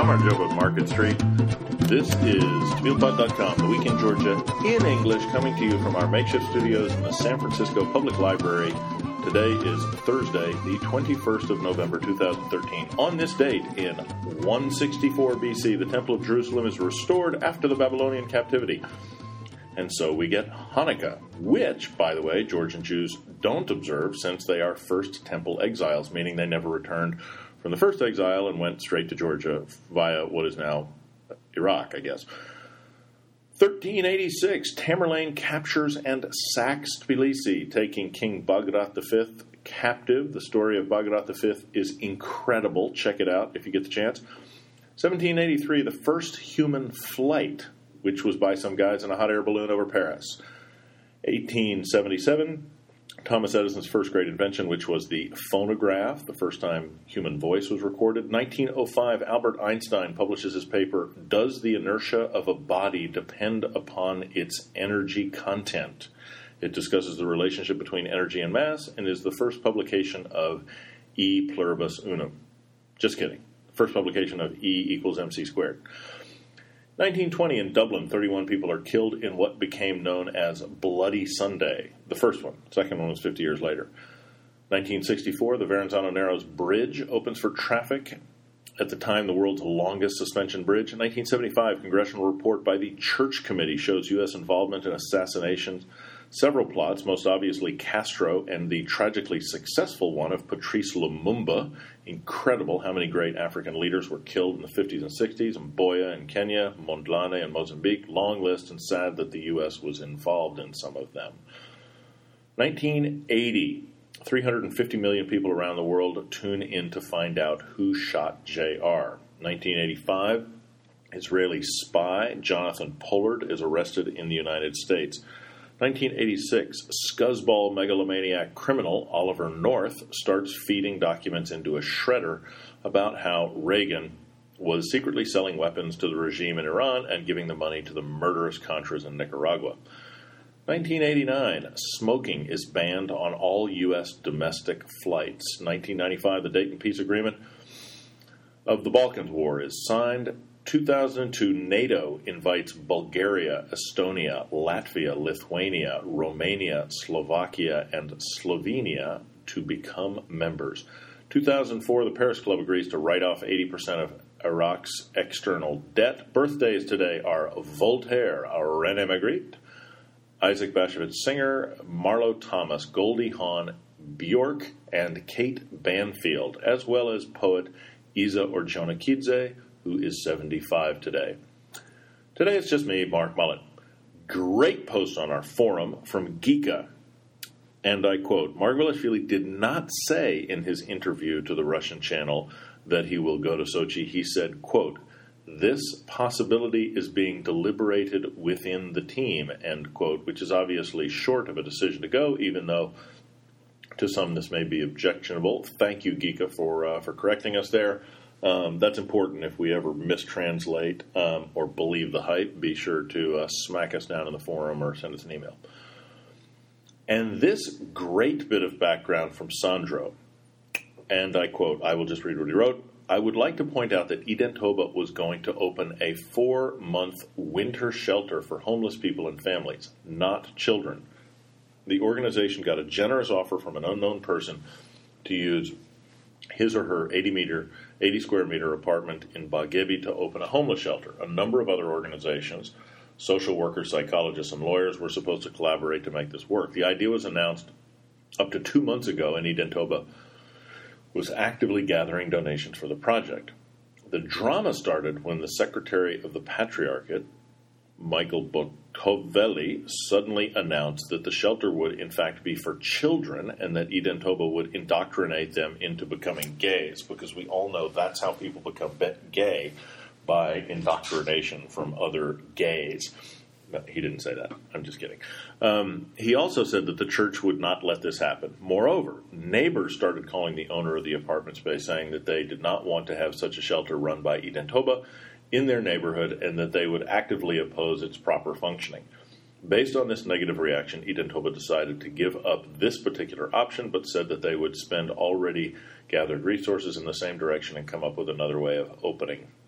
Mark Jobe of Market Street. This is TabelePod.com, The Week in Georgia, in English, coming to you from our makeshift studios in the San Francisco Public Library. Today is Thursday, the 21st of November, 2013. On this date, in 164 BC, the Temple of Jerusalem is restored after the Babylonian captivity. And so we get Hanukkah, which, by the way, Georgian Jews don't observe since they are first temple exiles, meaning they never returned from the first exile and went straight to Georgia via what is now Iraq, I guess. 1386, Tamerlane captures and sacks Tbilisi, taking King Bagrat V captive. The story of Bagrat V is incredible. Check it out if you get the chance. 1783, the first human flight, which was by some guys in a hot air balloon over Paris. 1877, Thomas Edison's first great invention, which was the phonograph, the first time human voice was recorded. 1905, Albert Einstein publishes his paper, Does the Inertia of a Body Depend Upon Its Energy Content? It discusses the relationship between energy and mass and is the first publication of E pluribus unum. Just kidding. First publication of E equals mc squared. 1920, in Dublin, 31 people are killed in what became known as Bloody Sunday. The first one. The second one was 50 years later. 1964, the Verrazano Narrows Bridge opens for traffic. At the time, the world's longest suspension bridge. 1975, congressional report by the Church Committee shows U.S. involvement in assassinations. Several plots, most obviously Castro and the tragically successful one of Patrice Lumumba. Incredible how many great African leaders were killed in the 50s and 60s. Mboya in Kenya, Mondlane in Mozambique. Long list, and sad that the U.S. was involved in some of them. 1980, 350 million people around the world tune in to find out who shot J.R. 1985, Israeli spy Jonathan Pollard is arrested in the United States. 1986, scuzzball megalomaniac criminal Oliver North starts feeding documents into a shredder about how Reagan was secretly selling weapons to the regime in Iran and giving the money to the murderous Contras in Nicaragua. 1989, smoking is banned on all U.S. domestic flights. 1995, the Dayton Peace Agreement of the Balkans War is signed. 2002, NATO invites Bulgaria, Estonia, Latvia, Lithuania, Romania, Slovakia, and Slovenia to become members. 2004, the Paris Club agrees to write off 80% of Iraq's external debt. Birthdays today are Voltaire, René Magritte, Isaac Bashevis Singer, Marlo Thomas, Goldie Hawn, Bjork, and Kate Banfield, as well as poet Isa Orjonakidze, who is 75 today. Today it's just me, Mark Mullet. Great post on our forum from Geeka. And I quote, Margvelashvili did not say in his interview to the Russian channel that he will go to Sochi. He said, quote, this possibility is being deliberated within the team, end quote, which is obviously short of a decision to go, even though to some this may be objectionable. Thank you, Geeka, for correcting us there. That's important. If we ever mistranslate or believe the hype, be sure to smack us down in the forum or send us an email. And this great bit of background from Sandro, and I quote, I will just read what he wrote. I would like to point out that Identoba was going to open a 4-month winter shelter for homeless people and families, not children. The organization got a generous offer from an unknown person to use his or her 80 square meter apartment in Bagebi to open a homeless shelter. A number of other organizations, social workers, psychologists, and lawyers were supposed to collaborate to make this work. The idea was announced up to 2 months ago, and Identoba was actively gathering donations for the project. The drama started when the Secretary of the Patriarchate, Michael Botovelli, suddenly announced that the shelter would in fact be for children and that Identoba would indoctrinate them into becoming gays, because we all know that's how people become gay, by indoctrination from other gays. No, he didn't say that. I'm just kidding. He also said that the church would not let this happen. Moreover, neighbors started calling the owner of the apartment space, saying that they did not want to have such a shelter run by Identoba in their neighborhood and that they would actively oppose its proper functioning. Based on this negative reaction, Identoba decided to give up this particular option, but said that they would spend already gathered resources in the same direction and come up with another way of opening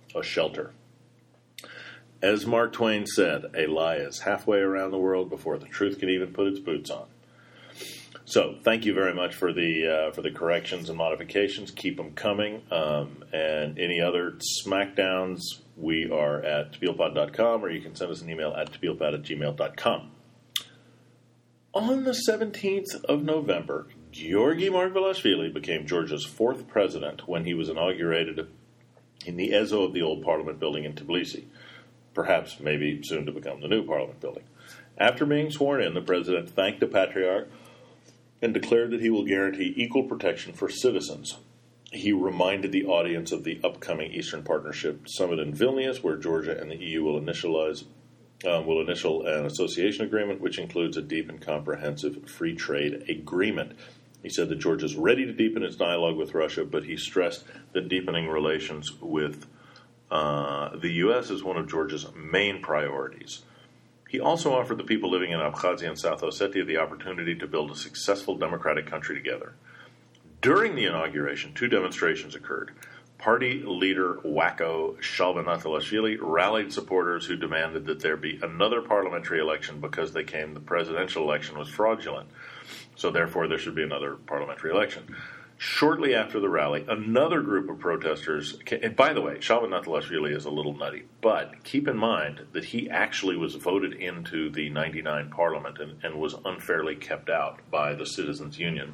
a shelter. As Mark Twain said, a lie is halfway around the world before the truth can even put its boots on. So, thank you very much for the corrections and modifications. Keep them coming. And any other smackdowns, we are at tbilpod.com, or you can send us an email at tbilpod@gmail.com. On the 17th of November, Georgi Margvelashvili became Georgia's fourth president when he was inaugurated in the Ezo of the old Parliament building in Tbilisi, perhaps maybe soon to become the new Parliament building. After being sworn in, the president thanked the patriarch and declared that he will guarantee equal protection for citizens. He reminded the audience of the upcoming Eastern Partnership Summit in Vilnius, where Georgia and the EU will initial an association agreement, which includes a deep and comprehensive free trade agreement. He said that Georgia is ready to deepen its dialogue with Russia, but he stressed that deepening relations with the U.S. is one of Georgia's main priorities. He also offered the people living in Abkhazia and South Ossetia the opportunity to build a successful democratic country together. During the inauguration, two demonstrations occurred. Party leader Wako Shalva-Natalashvili rallied supporters who demanded that there be another parliamentary election because they claimed the presidential election was fraudulent. So therefore there should be another parliamentary election. Shortly after the rally, another group of protesters, and by the way, Shalva-Natalashvili is a little nutty, but keep in mind that he actually was voted into the 99 parliament and was unfairly kept out by the Citizens Union.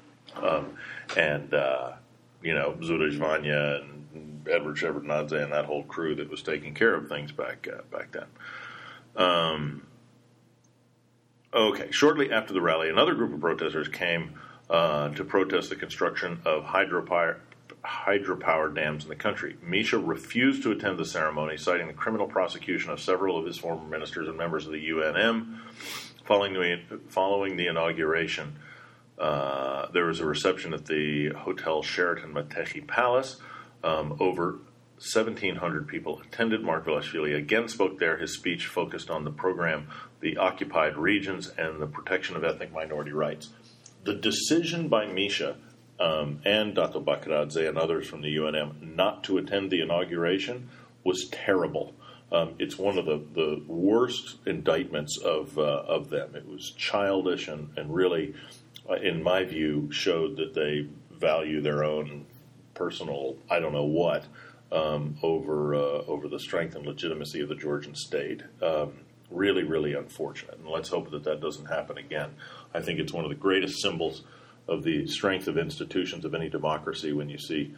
Zurab Zvanya and Edward Shevardnadze and that whole crew that was taking care of things back then. Shortly after the rally, another group of protesters came to protest the construction of hydropower dams in the country. Misha refused to attend the ceremony, citing the criminal prosecution of several of his former ministers and members of the UNM. Following the inauguration, there was a reception at the Hotel Sheraton Matehi Palace. Over 1,700 people attended. Margvelashvili again spoke there. His speech focused on the program, the occupied regions, and the protection of ethnic minority rights. The decision by Misha and Dato Bakradze and others from the UNM not to attend the inauguration was terrible. It's one of the worst indictments of them. It was childish and really, in my view, showed that they value their own personal, I don't know what, over the strength and legitimacy of the Georgian state. Really, really unfortunate. And let's hope that doesn't happen again. I think it's one of the greatest symbols of the strength of institutions of any democracy when you see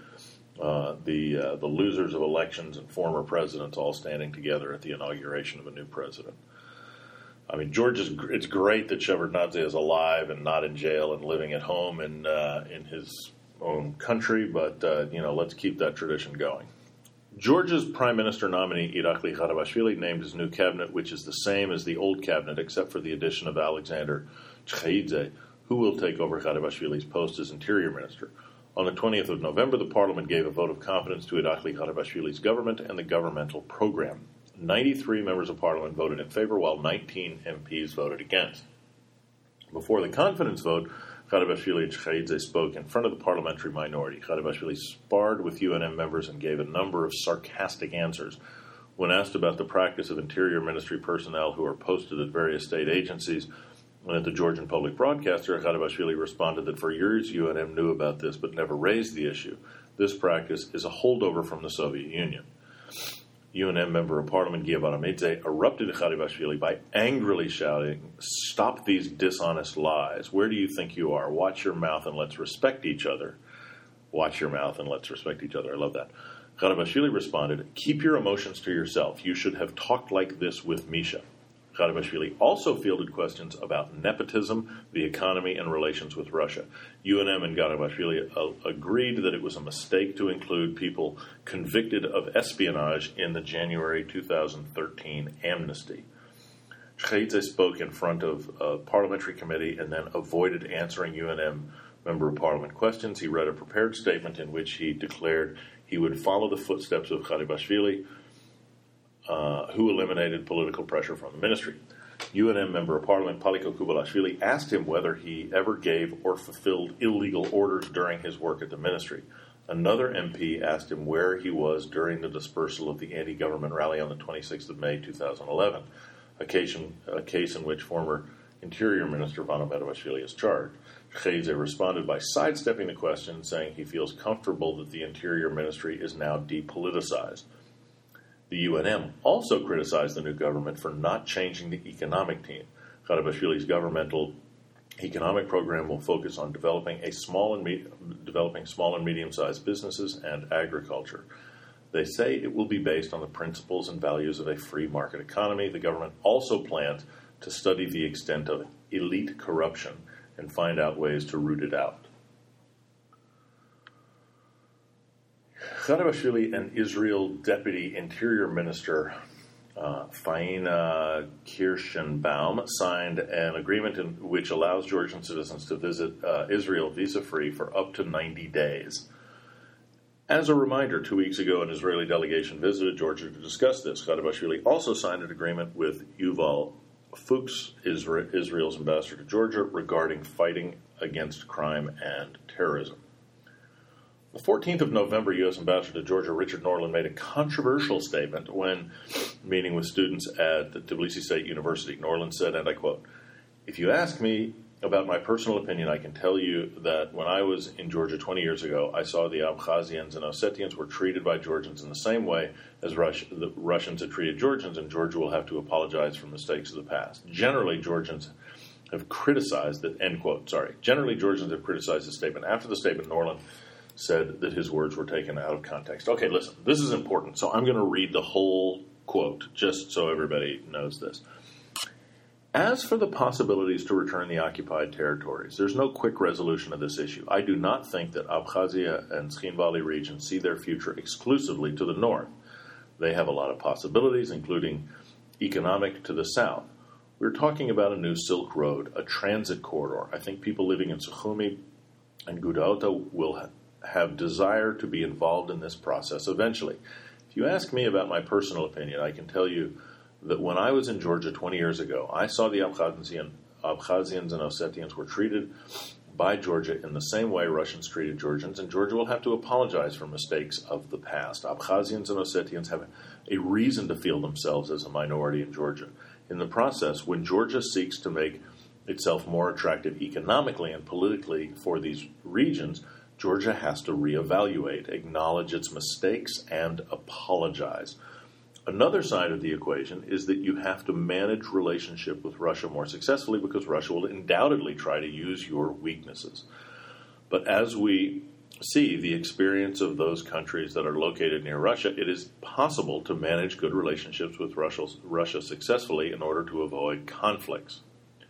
the losers of elections and former presidents all standing together at the inauguration of a new president. I mean, it's great that Shevardnadze is alive and not in jail and living at home in his own country, but let's keep that tradition going. Georgia's Prime Minister nominee, Irakli Garibashvili, named his new cabinet, which is the same as the old cabinet, except for the addition of Alexander Chkheidze, who will take over Garibashvili's post as Interior Minister. On the 20th of November, the Parliament gave a vote of confidence to Irakli Garibashvili's government and the governmental program. 93 members of Parliament voted in favor, while 19 MPs voted against. Before the confidence vote, Garibashvili and Chkheidze spoke in front of the parliamentary minority. Garibashvili sparred with UNM members and gave a number of sarcastic answers. When asked about the practice of Interior Ministry personnel who are posted at various state agencies and at the Georgian public broadcaster, Garibashvili responded that for years UNM knew about this but never raised the issue. This practice is a holdover from the Soviet Union. UNM member of Parliament Gia Baramidze erupted at Garibashvili by angrily shouting, "Stop these dishonest lies. Where do you think you are? Watch your mouth and let's respect each other." Watch your mouth and let's respect each other. I love that. Garibashvili responded, "Keep your emotions to yourself. You should have talked like this with Misha." Garibashvili also fielded questions about nepotism, the economy, and relations with Russia. UNM and Garibashvili agreed that it was a mistake to include people convicted of espionage in the January 2013 amnesty. Chkheidze spoke in front of a parliamentary committee and then avoided answering UNM Member of Parliament questions. He read a prepared statement in which he declared he would follow the footsteps of Garibashvili, who eliminated political pressure from the ministry. UNM Member of Parliament Paliko Kubalashvili asked him whether he ever gave or fulfilled illegal orders during his work at the ministry. Another MP asked him where he was during the dispersal of the anti-government rally on the 26th of May 2011, a case in which former Interior Minister Vano Medavashvili is charged. Cheze responded by sidestepping the question, saying he feels comfortable that the Interior Ministry is now depoliticized. The UNM also criticized the new government for not changing the economic team. Garibashvili's governmental economic program will focus on developing small and medium-sized businesses and agriculture. They say it will be based on the principles and values of a free market economy. The government also plans to study the extent of elite corruption and find out ways to root it out. Garibashvili and Israel Deputy Interior Minister Faina Kirschenbaum signed an agreement which allows Georgian citizens to visit Israel visa-free for up to 90 days. As a reminder, 2 weeks ago, an Israeli delegation visited Georgia to discuss this. Garibashvili also signed an agreement with Yuval Fuchs, Israel's ambassador to Georgia, regarding fighting against crime and terrorism. The 14th of November, U.S. Ambassador to Georgia Richard Norland made a controversial statement when meeting with students at the Tbilisi State University. Norland said, and I quote, "If you ask me about my personal opinion, I can tell you that when I was in Georgia 20 years ago, I saw the Abkhazians and Ossetians were treated by Georgians in the same way as the Russians had treated Georgians, and Georgia will have to apologize for mistakes of the past. Generally, Georgians have criticized that," end quote, sorry. Generally, Georgians have criticized the statement. After the statement, Norland said that his words were taken out of context. Okay, listen, this is important, so I'm going to read the whole quote, just so everybody knows this. "As for the possibilities to return the occupied territories, there's no quick resolution of this issue. I do not think that Abkhazia and Skhin Valley regions see their future exclusively to the north. They have a lot of possibilities, including economic to the south. We're talking about a new Silk Road, a transit corridor. I think people living in Sukhumi and Gudauta will have desire to be involved in this process eventually. If you ask me about my personal opinion, I can tell you that when I was in Georgia 20 years ago, I saw the Abkhazians and Ossetians were treated by Georgia in the same way Russians treated Georgians, and Georgia will have to apologize for mistakes of the past. Abkhazians and Ossetians have a reason to feel themselves as a minority in Georgia. In the process, when Georgia seeks to make itself more attractive economically and politically for these regions, Georgia has to reevaluate, acknowledge its mistakes, and apologize. Another side of the equation is that you have to manage relationship with Russia more successfully because Russia will undoubtedly try to use your weaknesses. But as we see the experience of those countries that are located near Russia, it is possible to manage good relationships with Russia successfully in order to avoid conflicts."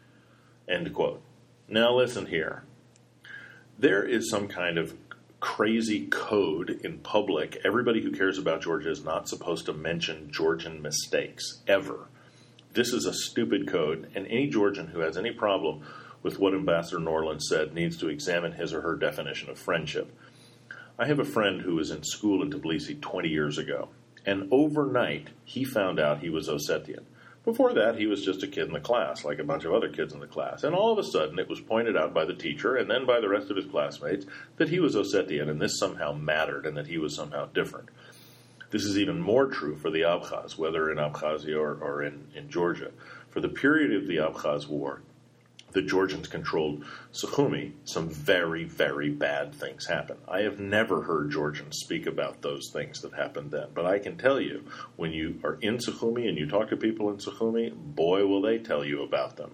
End quote. Now listen here. There is some kind of crazy code in public. Everybody who cares about Georgia is not supposed to mention Georgian mistakes, ever. This is a stupid code, and any Georgian who has any problem with what Ambassador Norland said needs to examine his or her definition of friendship. I have a friend who was in school in Tbilisi 20 years ago, and overnight he found out he was Ossetian. Before that, he was just a kid in the class, like a bunch of other kids in the class. And all of a sudden, it was pointed out by the teacher and then by the rest of his classmates that he was Ossetian, and this somehow mattered and that he was somehow different. This is even more true for the Abkhaz, whether in Abkhazia or in Georgia. For the period of the Abkhaz War, the Georgians controlled Sukhumi, some very, very bad things happened. I have never heard Georgians speak about those things that happened then. But I can tell you, when you are in Sukhumi and you talk to people in Sukhumi, boy, will they tell you about them.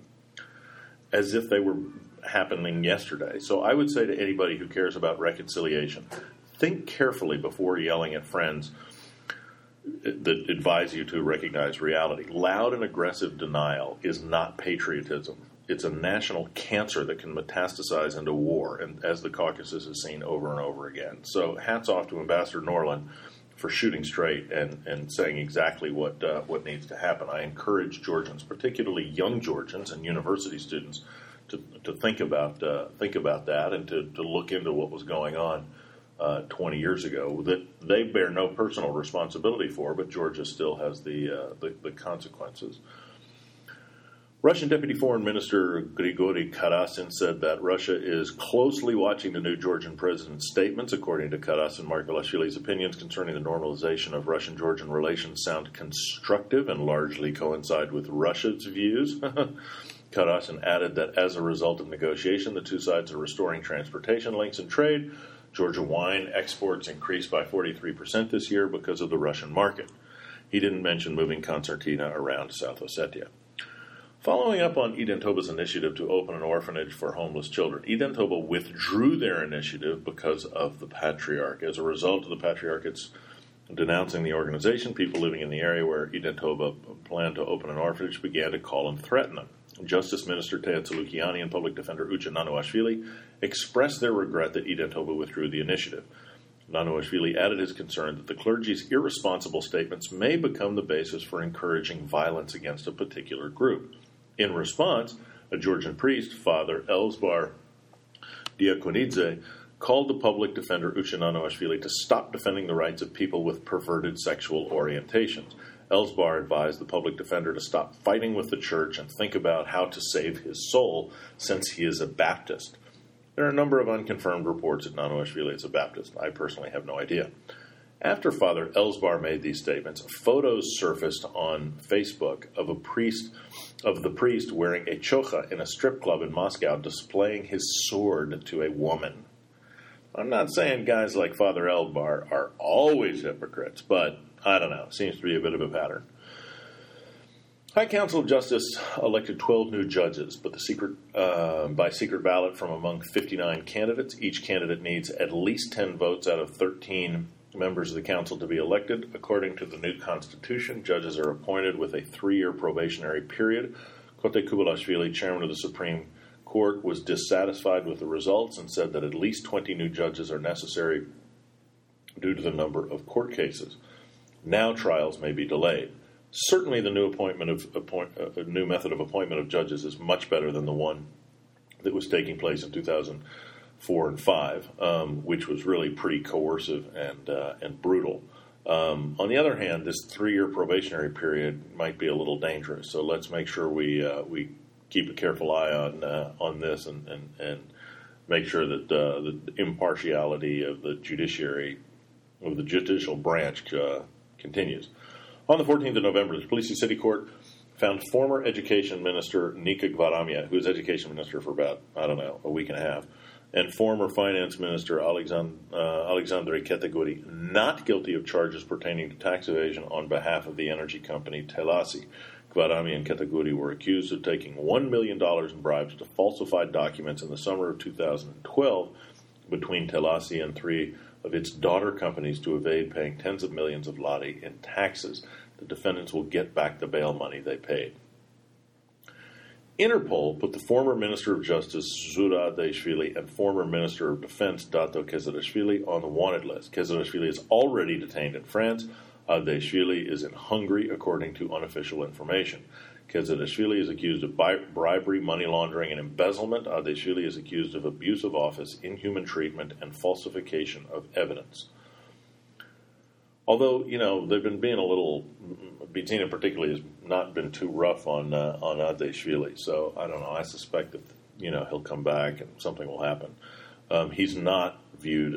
As if they were happening yesterday. So I would say to anybody who cares about reconciliation, think carefully before yelling at friends that advise you to recognize reality. Loud and aggressive denial is not patriotism. It's a national cancer that can metastasize into war, and as the Caucasus has seen over and over again. So hats off to Ambassador Norland for shooting straight and saying exactly what needs to happen. I encourage Georgians, particularly young Georgians and university students, to think about that and to look into what was going on 20 years ago that they bear no personal responsibility for, but Georgia still has the consequences. Russian Deputy Foreign Minister Grigory Karasin said that Russia is closely watching the new Georgian president's statements. According to Karasin, Margvelashvili's opinions concerning the normalization of Russian-Georgian relations sound constructive and largely coincide with Russia's views. Karasin added that as a result of negotiation, the two sides are restoring transportation links and trade. Georgia wine exports increased by 43% this year because of the Russian market. He didn't mention moving concertina around South Ossetia. Following up on Edentoba's initiative to open an orphanage for homeless children, Edentoba withdrew their initiative because of the Patriarch. As a result of the Patriarchate's denouncing the organization, people living in the area where Edentoba planned to open an orphanage began to call and threaten them. Justice Minister Tea Tzolukiani and Public Defender Uche Nanuashvili expressed their regret that Edentoba withdrew the initiative. Nanuashvili added his concern that the clergy's irresponsible statements may become the basis for encouraging violence against a particular group. In response, a Georgian priest, Father Elzbar Diakonidze, called the public defender Uche Nanuashvili to stop defending the rights of people with perverted sexual orientations. Elzbar advised the public defender to stop fighting with the church and think about how to save his soul, since he is a Baptist. There are a number of unconfirmed reports that Nanuashvili is a Baptist. I personally have no idea. After Father Elzbar made these statements, photos surfaced on Facebook of the priest wearing a chocha in a strip club in Moscow, displaying his sword to a woman. I'm not saying guys like Father Elzbar are always hypocrites, but I don't know. Seems to be a bit of a pattern. High Council of Justice elected 12 new judges, but by secret ballot from among 59 candidates. Each candidate needs at least 10 votes out of 13 members of the council to be elected. According to the new constitution, judges are appointed with a 3-year probationary period. Kote Kubalashvili, chairman of the Supreme Court, was dissatisfied with the results and said that at least 20 new judges are necessary due to the number of court cases. Now trials may be delayed. Certainly the new new method of appointment of judges is much better than the one that was taking place in 2004 and 5, which was really pretty coercive and brutal. On the other hand, this 3-year probationary period might be a little dangerous. So let's make sure we keep a careful eye on this and make sure that the impartiality of the judicial branch continues. On the 14th of November, the Tbilisi City Court found former Education Minister Nika Gvaramia, who was Education Minister for about, a week and a half, and former Finance Minister Alexandre Keteguri not guilty of charges pertaining to tax evasion on behalf of the energy company Telasi. Gvaramia and Keteguri were accused of taking $1 million in bribes to falsify documents in the summer of 2012 between Telasi and 3 of its daughter companies to evade paying tens of millions of lari in taxes. The defendants will get back the bail money they paid. Interpol put the former Minister of Justice Zura Adeshvili and former Minister of Defense Dato Kezerishvili on the wanted list. Kezerishvili is already detained in France. Adeshvili is in Hungary, according to unofficial information. Kezerishvili is accused of bribery, money laundering, and embezzlement. Adeshvili is accused of abuse of office, inhuman treatment, and falsification of evidence. Although, they've been being a little, Bidzina particularly has not been too rough on Adeshvili. So, I don't know, I suspect that, he'll come back and something will happen. He's not viewed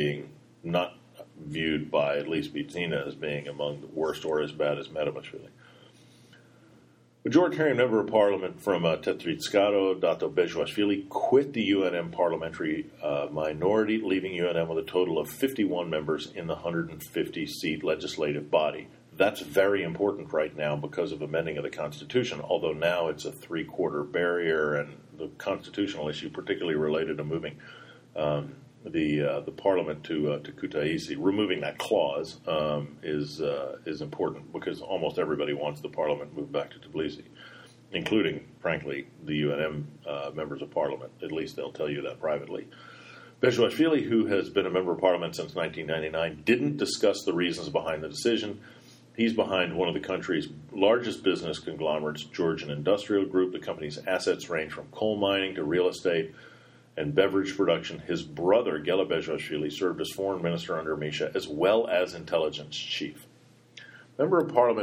by at least Bidzina as being among the worst or as bad as Metamashvili. Majoritarian Member of Parliament from Tetritskaro, Dato Bezhuashvili, quit the UNM parliamentary minority, leaving UNM with a total of 51 members in the 150-seat legislative body. That's very important right now because of amending of the Constitution, although now it's a 3-quarter barrier, and the constitutional issue, particularly related to moving the parliament to Kutaisi, removing that clause is important because almost everybody wants the parliament moved back to Tbilisi, including, frankly, the UNM members of parliament. At least they'll tell you that privately. Bezhuashvili, who has been a member of parliament since 1999, didn't discuss the reasons behind the decision. He's behind one of the country's largest business conglomerates, Georgian Industrial Group. The company's assets range from coal mining to real estate and beverage production. His brother, Gela Bezhuashvili, served as foreign minister under Misha, as well as intelligence chief. Member of Parliament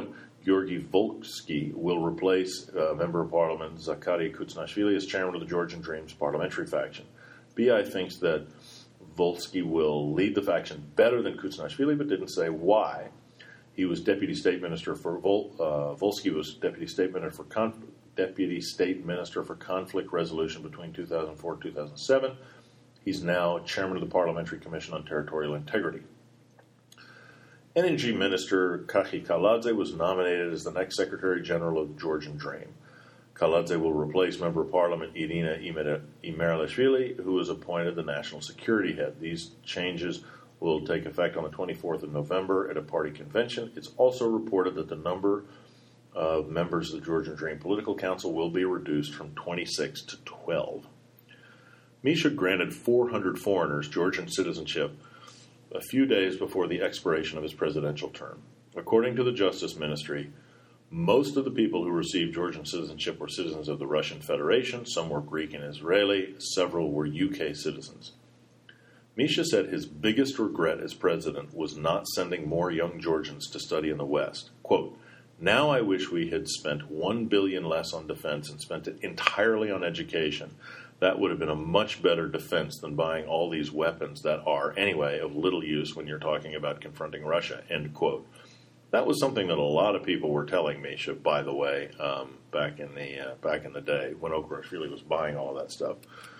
Georgy Volsky will replace Member of Parliament Zakary Kuzhnashvili as chairman of the Georgian Dreams parliamentary faction. BI thinks that Volsky will lead the faction better than Kuzhnashvili, but didn't say why. He was deputy state minister for Volsky was deputy state minister for conflict resolution between 2004 and 2007. He's now chairman of the Parliamentary Commission on Territorial Integrity. Energy Minister Kachi Kaladze was nominated as the next Secretary General of the Georgian Dream. Kaladze will replace Member of Parliament Irina Imerlishvili, who was appointed the National Security Head. These changes will take effect on the 24th of November at a party convention. It's also reported that the number of members of the Georgian Dream Political Council will be reduced from 26 to 12. Misha granted 400 foreigners Georgian citizenship a few days before the expiration of his presidential term. According to the Justice Ministry, most of the people who received Georgian citizenship were citizens of the Russian Federation, some were Greek and Israeli, several were UK citizens. Misha said his biggest regret as president was not sending more young Georgians to study in the West. Quote, "Now I wish we had spent $1 billion less on defense and spent it entirely on education. That would have been a much better defense than buying all these weapons that are, anyway, of little use when you're talking about confronting Russia," end quote. That was something that a lot of people were telling Misha, by the way, back in the day when Okarashvili was buying all of that stuff.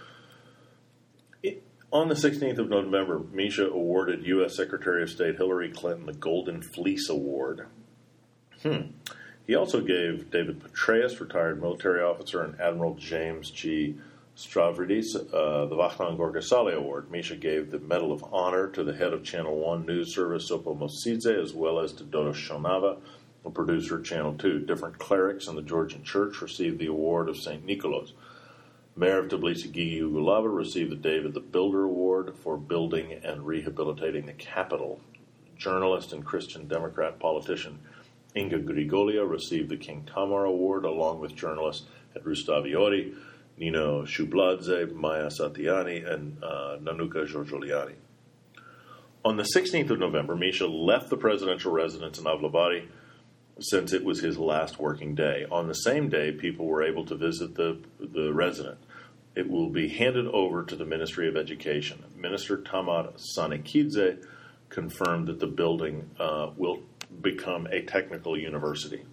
On the 16th of November, Misha awarded U.S. Secretary of State Hillary Clinton the Golden Fleece Award. He also gave David Petraeus, retired military officer, and Admiral James G. Stavridis the Vakhtan Gorgasali Award. Misha gave the Medal of Honor to the head of Channel 1 news service, Sopo Mosidze, as well as to Dodo Shonava, the producer of Channel 2. Different clerics in the Georgian Church received the award of St. Nicholas. Mayor of Tbilisi Gigi Ugulava received the David the Builder Award for building and rehabilitating the capital. Journalist and Christian Democrat politician Inga Grigolia received the King Tamar Award, along with journalists Rustav Iori, Nino Shubladze, Maya Satyani, and Nanuka Georgioliani. On the 16th of November, Misha left the presidential residence in Avlabari since it was his last working day. On the same day, people were able to visit the residence. It will be handed over to the Ministry of Education. Minister Tamar Sanikidze confirmed that the building will become a technical university.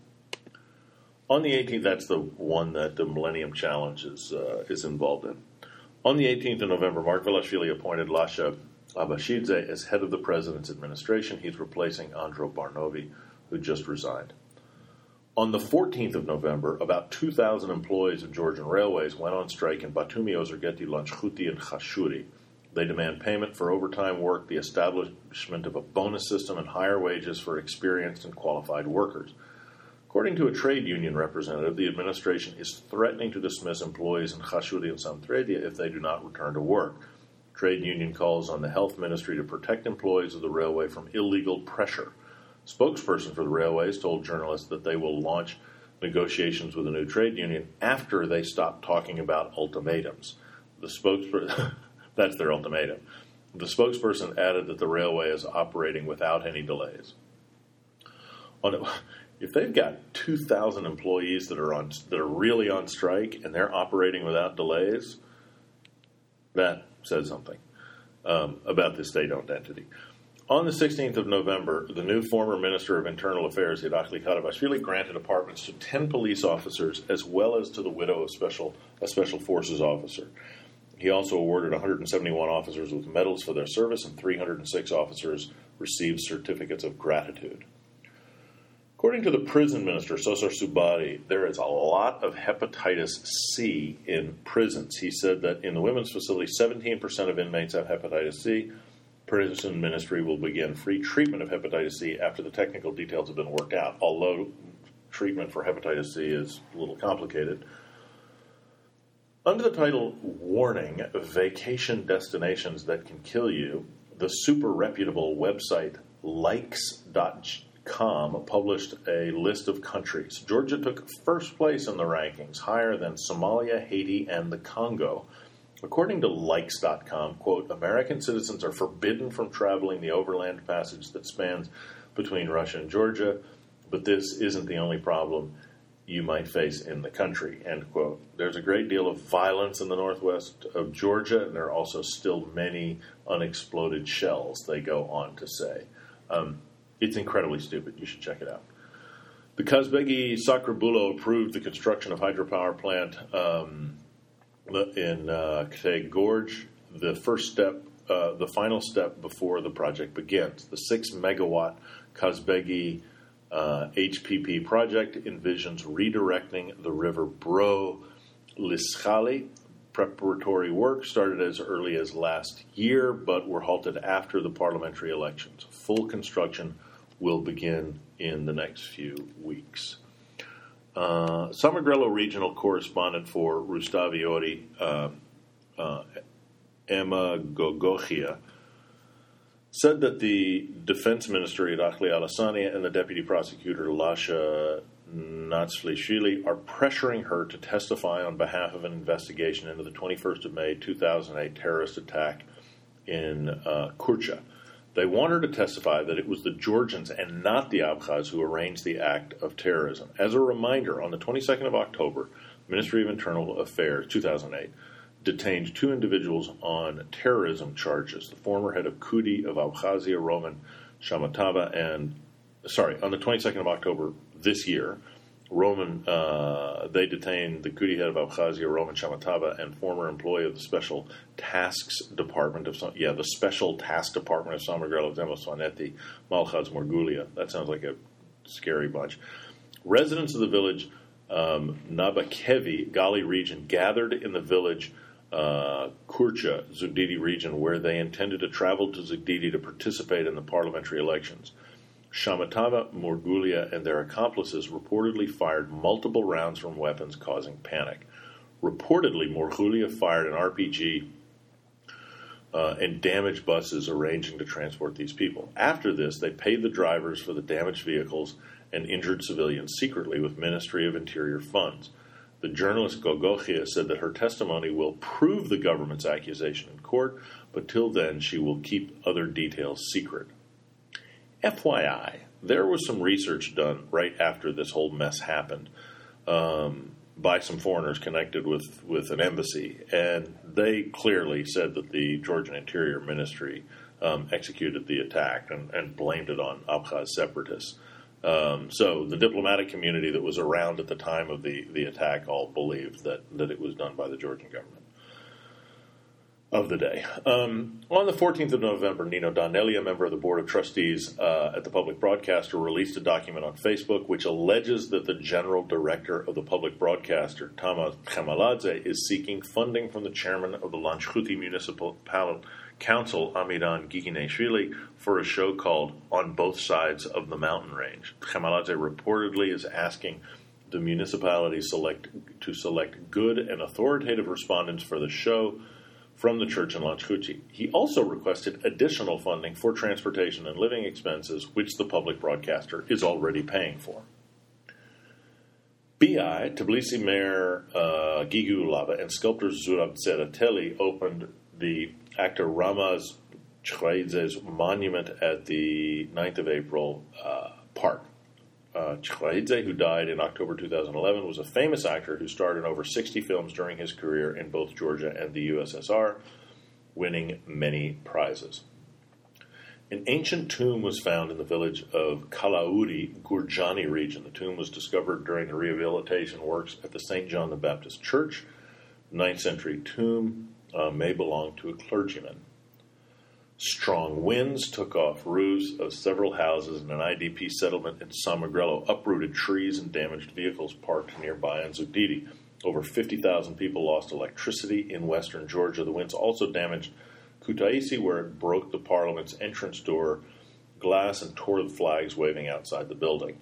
On the 18th, that's the one that the Millennium Challenge is involved in. On the 18th of November, Mark Velashvili appointed Lasha Abashidze as head of the president's administration. He's replacing Andro Barnovi, who just resigned. On the 14th of November, about 2,000 employees of Georgian Railways went on strike in Batumi, Ozergeti, Lanchkhuti, and Khashuri. They demand payment for overtime work, the establishment of a bonus system, and higher wages for experienced and qualified workers. According to a trade union representative, the administration is threatening to dismiss employees in Khashuri and Samtredia if they do not return to work. Trade union calls on the health ministry to protect employees of the railway from illegal pressure. Spokesperson for the railways told journalists that they will launch negotiations with a new trade union after they stop talking about ultimatums. The spokesperson, that's their ultimatum. The spokesperson added that the railway is operating without any delays. If they've got 2,000 employees that are really on strike and they're operating without delays, that says something about this state-owned entity. On the 16th of November, the new former Minister of Internal Affairs, Irakli Karabashvili, granted apartments to 10 police officers as well as to the widow of a Special Forces officer. He also awarded 171 officers with medals for their service, and 306 officers received certificates of gratitude. According to the prison minister, Sosar Subari, there is a lot of hepatitis C in prisons. He said that in the women's facility, 17% of inmates have hepatitis C. Prison ministry will begin free treatment of hepatitis C after the technical details have been worked out, although treatment for hepatitis C is a little complicated. Under the title, Warning, Vacation Destinations That Can Kill You, the super reputable website likes.com published a list of countries. Georgia took first place in the rankings, higher than Somalia, Haiti, and the Congo. According to likes.com, quote, American citizens are forbidden from traveling the overland passage that spans between Russia and Georgia. but this isn't the only problem you might face in the country, end quote. There's a great deal of violence in the northwest of Georgia, and there are also still many unexploded shells, they go on to say. It's incredibly stupid. You should check it out. The Kazbegi Sakrabulo approved the construction of hydropower plant in Ktay Gorge, the first step, the final step before the project begins. The 6-megawatt Kazbegi HPP project envisions redirecting the river Bro Lischali. Preparatory work started as early as last year, but were halted after the parliamentary elections. Full construction will begin in the next few weeks. Samegrelo regional correspondent for Rustavi Emma Gogochia, said that the defense minister Irakli Alassania and the deputy prosecutor Lasha Natsflishvili are pressuring her to testify on behalf of an investigation into the 21st of May 2008 terrorist attack in Kurcha. They want her to testify that it was the Georgians and not the Abkhaz who arranged the act of terrorism. As a reminder, on the 22nd of October, Ministry of Internal Affairs, 2008, detained 2 individuals on terrorism charges. The former head of Kudi of Abkhazia, Roman Shamatava, on the 22nd of October this year, they detained the Kudi head of Abkhazia, Roman Shamatava, and former employee of the Special Tasks Department of Samegrelo Demosvaneti, Malchaz Morgulia. That sounds like a scary bunch. Residents of the village Nabakevi, Gali region, gathered in the village Kurcha, Zugdidi region, where they intended to travel to Zugdidi to participate in the parliamentary elections. Shamatava, Morgulia, and their accomplices reportedly fired multiple rounds from weapons, causing panic. Reportedly, Morgulia fired an RPG and damaged buses arranging to transport these people. After this, they paid the drivers for the damaged vehicles and injured civilians secretly with Ministry of Interior funds. The journalist Gogochia said that her testimony will prove the government's accusation in court, but till then she will keep other details secret. FYI, there was some research done right after this whole mess happened by some foreigners connected with an embassy, and they clearly said that the Georgian Interior Ministry executed the attack and blamed it on Abkhaz separatists. So the diplomatic community that was around at the time of the attack all believed that it was done by the Georgian government of the day. On the 14th of November, Nino Donnelly, a member of the Board of Trustees at the Public Broadcaster, released a document on Facebook which alleges that the General Director of the Public Broadcaster, Tamas Khamaladze, is seeking funding from the Chairman of the Lanchkhuti Municipal Council, Amiran Gigineshvili, for a show called On Both Sides of the Mountain Range. Khamaladze reportedly is asking the municipality to select good and authoritative respondents for the show from the church in Lanchkhuti. He also requested additional funding for transportation and living expenses, which the public broadcaster is already paying for. BI, Tbilisi Mayor Gigu Ulava, and sculptor Zurab Tsereteli opened the actor Ramaz Chkhaidze's monument at the 9th of April park. Chkhaidze, who died in October 2011, was a famous actor who starred in over 60 films during his career in both Georgia and the USSR, winning many prizes. An ancient tomb was found in the village of Kalauri, Gurjani region. The tomb was discovered during the rehabilitation works at the St. John the Baptist Church. The 9th century tomb may belong to a clergyman. Strong winds took off roofs of several houses in an IDP settlement in Samegrelo, uprooted trees and damaged vehicles parked nearby in Zugdidi. Over 50,000 people lost electricity in western Georgia. The winds also damaged Kutaisi, where it broke the parliament's entrance door glass and tore the flags waving outside the building.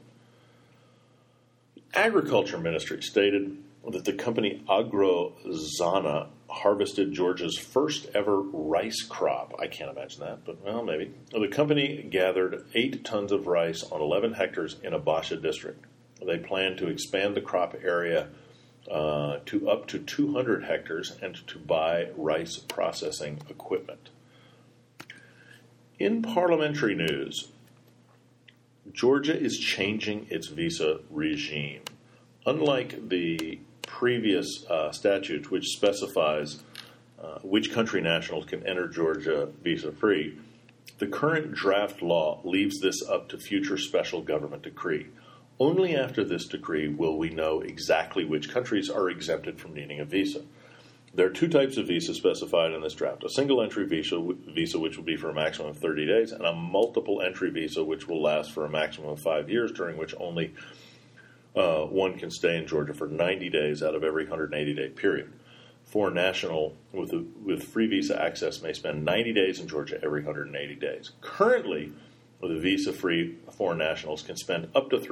The Agriculture Ministry stated that the company AgroZana harvested Georgia's first ever rice crop. I can't imagine that, but well, maybe. The company gathered 8 tons of rice on 11 hectares in Abasha district. They plan to expand the crop area to up to 200 hectares and to buy rice processing equipment. In parliamentary news, Georgia is changing its visa regime. Unlike the previous statute, which specifies which country nationals can enter Georgia visa-free, the current draft law leaves this up to future special government decree. Only after this decree will we know exactly which countries are exempted from needing a visa. There are two types of visa specified in this draft: a single entry visa, which will be for a maximum of 30 days, and a multiple entry visa, which will last for a maximum of 5 years, during which only one can stay in Georgia for 90 days out of every 180-day period. Foreign national with free visa access may spend 90 days in Georgia every 180 days. Currently, the visa-free foreign nationals can spend up to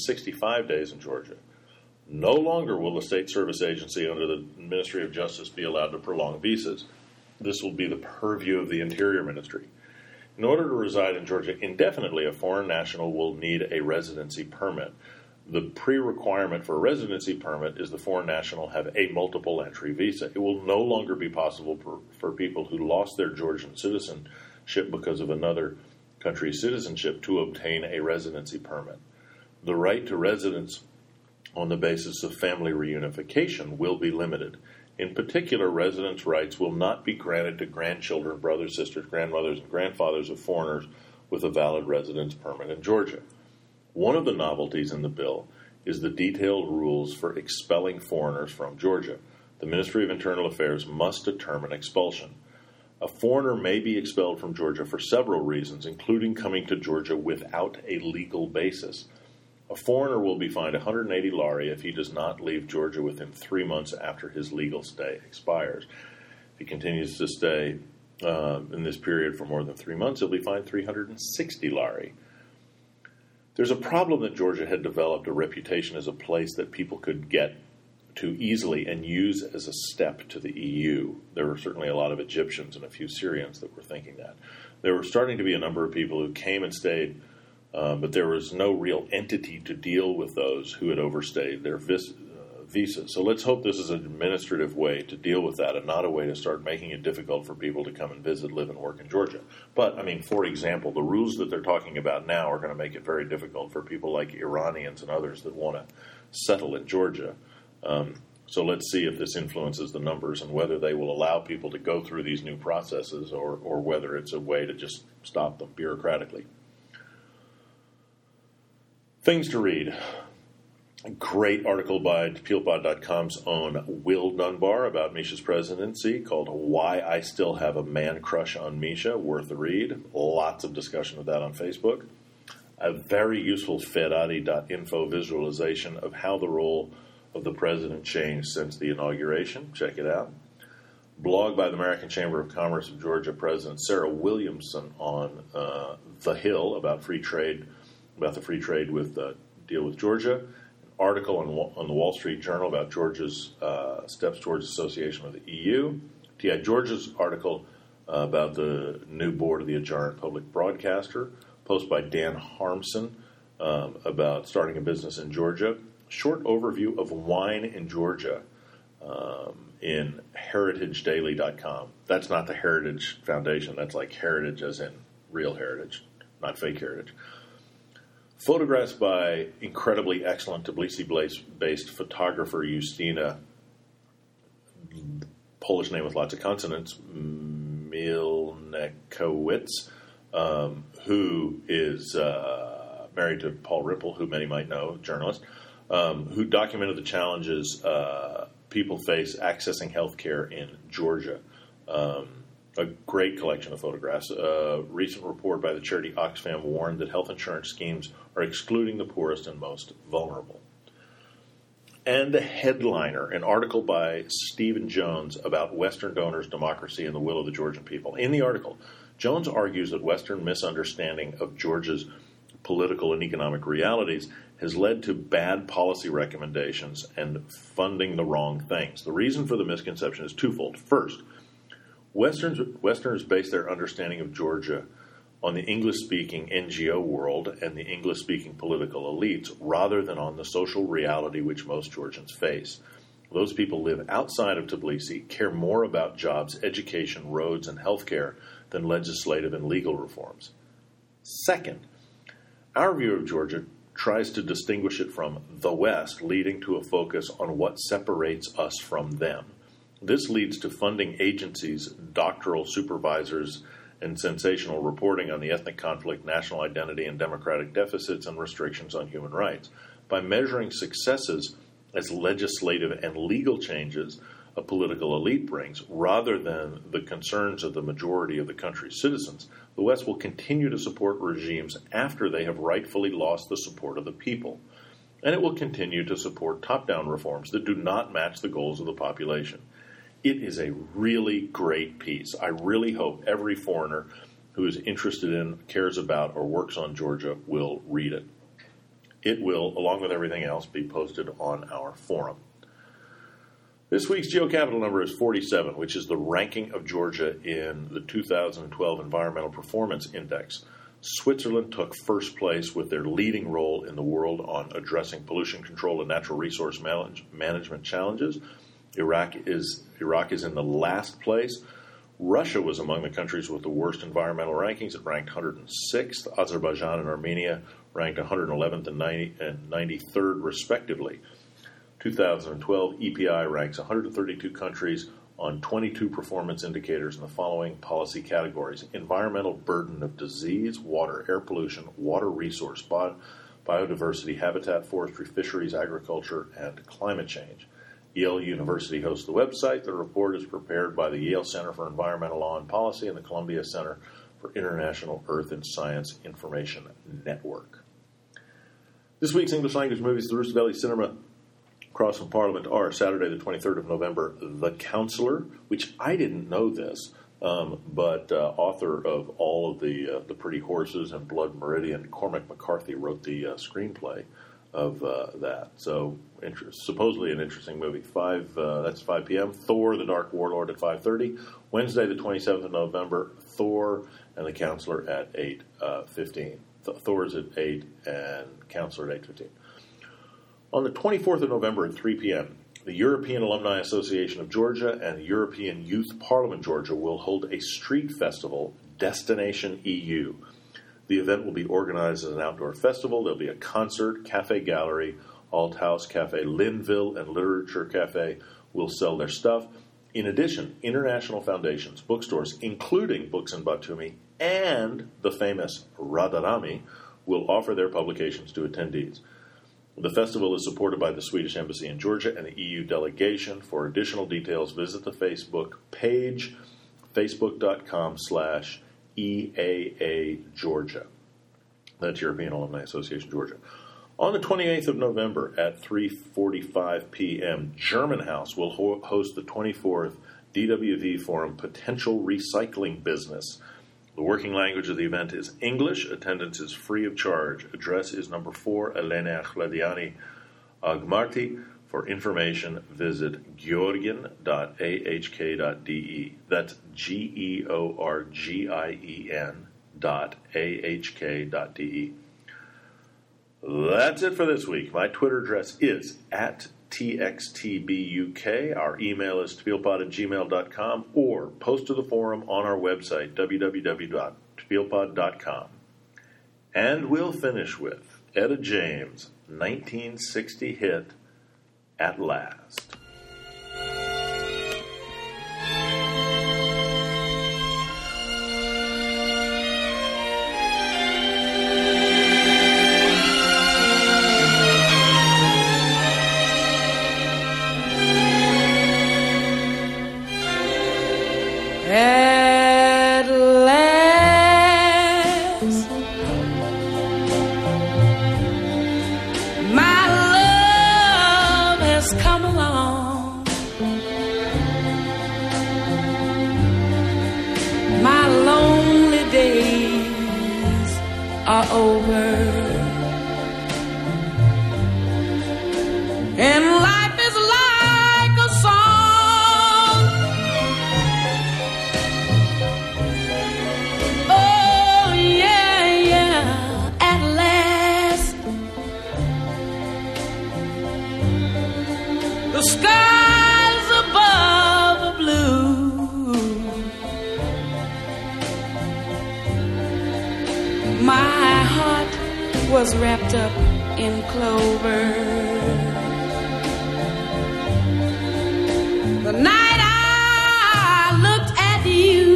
365 days in Georgia. No longer will the State Service Agency under the Ministry of Justice be allowed to prolong visas. This will be the purview of the Interior Ministry. In order to reside in Georgia indefinitely, a foreign national will need a residency permit. The pre-requirement for a residency permit is the foreign national have a multiple entry visa. It will no longer be possible for people who lost their Georgian citizenship because of another country's citizenship to obtain a residency permit. The right to residence on the basis of family reunification will be limited. In particular, residence rights will not be granted to grandchildren, brothers, sisters, grandmothers, and grandfathers of foreigners with a valid residence permit in Georgia. One of the novelties in the bill is the detailed rules for expelling foreigners from Georgia. The Ministry of Internal Affairs must determine expulsion. A foreigner may be expelled from Georgia for several reasons, including coming to Georgia without a legal basis. A foreigner will be fined 180 lari if he does not leave Georgia within 3 months after his legal stay expires. If he continues to stay in this period for more than 3 months, he'll be fined 360 lari. There's a problem that Georgia had developed a reputation as a place that people could get to easily and use as a step to the EU. There were certainly a lot of Egyptians and a few Syrians that were thinking that. There were starting to be a number of people who came and stayed, but there was no real entity to deal with those who had overstayed their visas. So let's hope this is an administrative way to deal with that and not a way to start making it difficult for people to come and visit, live, and work in Georgia. But, I mean, for example, the rules that they're talking about now are going to make it very difficult for people like Iranians and others that want to settle in Georgia. So let's see if this influences the numbers and whether they will allow people to go through these new processes or whether it's a way to just stop them bureaucratically. Things to read. A great article by TepealPod.com's own Will Dunbar about Misha's presidency called Why I Still Have a Man Crush on Misha. Worth a read. Lots of discussion of that on Facebook. A very useful Ferrari.info visualization of how the role of the president changed since the inauguration. Check it out. Blog by the American Chamber of Commerce of Georgia President Sarah Williamson on The Hill about free trade, about the free trade with deal with Georgia. Article on the Wall Street Journal about Georgia's steps towards association with the EU. T.I. Georgia's article about the new board of the Ajarn Public Broadcaster. Post by Dan Harmson about starting a business in Georgia. Short overview of wine in Georgia in heritagedaily.com. That's not the Heritage Foundation. That's like heritage as in real heritage, not fake heritage. Photographs by incredibly excellent Tbilisi-based photographer Justina, Polish name with lots of consonants, Milnekowicz, who is married to Paul Ripple, who many might know, journalist, who documented the challenges people face accessing health care in Georgia. A great collection of photographs. A recent report by the charity Oxfam warned that health insurance schemes are excluding the poorest and most vulnerable. And the headliner, an article by Stephen Jones about Western donors, democracy, and the will of the Georgian people. In the article, Jones argues that Western misunderstanding of Georgia's political and economic realities has led to bad policy recommendations and funding the wrong things. The reason for the misconception is twofold. First, Westerners base their understanding of Georgia on the English-speaking NGO world and the English-speaking political elites rather than on the social reality which most Georgians face. Those people live outside of Tbilisi, care more about jobs, education, roads, and healthcare than legislative and legal reforms. Second, Our view of Georgia tries to distinguish it from the West, leading to a focus on what separates us from them. This leads to funding agencies, doctoral supervisors, and sensational reporting on the ethnic conflict, national identity, and democratic deficits and restrictions on human rights. By measuring successes as legislative and legal changes a political elite brings, rather than the concerns of the majority of the country's citizens, the West will continue to support regimes after they have rightfully lost the support of the people. And it will continue to support top-down reforms that do not match the goals of the population. It is a really great piece. I really hope every foreigner who is interested in, cares about, or works on Georgia will read it. It will, along with everything else, be posted on our forum. This week's GeoCapital number is 47, which is the ranking of Georgia in the 2012 Environmental Performance Index. Switzerland took first place with their leading role in the world on addressing pollution control and natural resource management challenges. Iraq is in the last place. Russia was among the countries with the worst environmental rankings. It ranked 106th. Azerbaijan and Armenia ranked 111th and 93rd, respectively. 2012 EPI ranks 132 countries on 22 performance indicators in the following policy categories: environmental burden of disease, water, air pollution, water resource, biodiversity, habitat, forestry, fisheries, agriculture, and climate change. Yale University hosts the website. The report is prepared by the Yale Center for Environmental Law and Policy and the Columbia Center for International Earth and Science Information Network. This week's English language movies, the Rooster Valley Cinema across from Parliament, are Saturday the 23rd of November, The Counselor, which I didn't know this, but author of all of the Pretty Horses and Blood Meridian, Cormac McCarthy wrote the screenplay of that. So supposedly an interesting movie. That's 5 p.m. Thor, the Dark Warlord at 5:30. Wednesday the 27th of November, Thor and The Counselor at 8:15. Thor is at 8 and Counselor at 8:15. On the 24th of November at 3 p.m., the European Alumni Association of Georgia and the European Youth Parliament Georgia will hold a street festival, Destination EU. The event will be organized as an outdoor festival. There'll be a concert, cafe gallery, Alt House Cafe Linville, and Literature Cafe will sell their stuff. In addition, international foundations, bookstores, including Books in Batumi and the famous Radarami, will offer their publications to attendees. The festival is supported by the Swedish Embassy in Georgia and the EU delegation. For additional details, visit the Facebook page, facebook.com/EAA Georgia. That's European Alumni Association Georgia. On the 28th of November at 3:45 p.m., German House will host the 24th DWV Forum Potential Recycling Business. The working language of the event is English. Attendance is free of charge. Address is number 4, Elena Chladiani Agmarti. For information, visit georgien.ahk.de. That's georgien.ahk.de. That's it for this week. My Twitter address is @TXTBUK. Our email is tfieldpod@gmail.com, or post to the forum on our website, www.tfieldpod.com. And we'll finish with Etta James' 1960 hit, At Last. At last, my love has come along. My lonely days are over, and life is like a song. The skies above are blue. My heart was wrapped up in clover. The night I looked at you,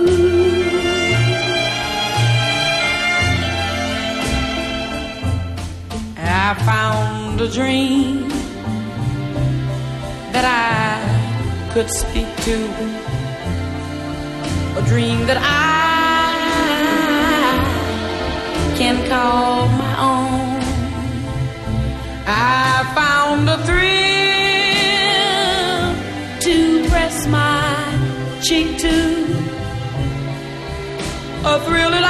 I found a dream that I could speak to, a dream that I can call my own. I found a thrill to press my cheek to, a thrill that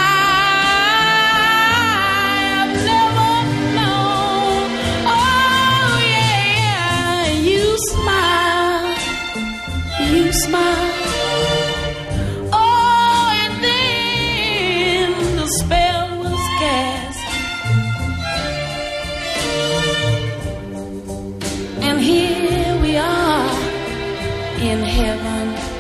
I've never known. Oh yeah, you smile, you smile. Oh, and then the spell was cast, and here we are in heaven.